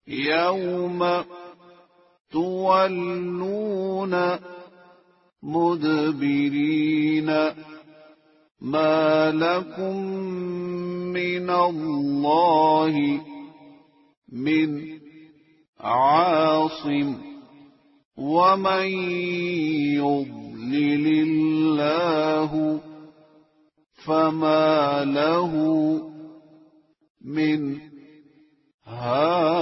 يوم تولون مدبرين ما لكم من الله من عاصم ومن يضلل الله فما له من هاد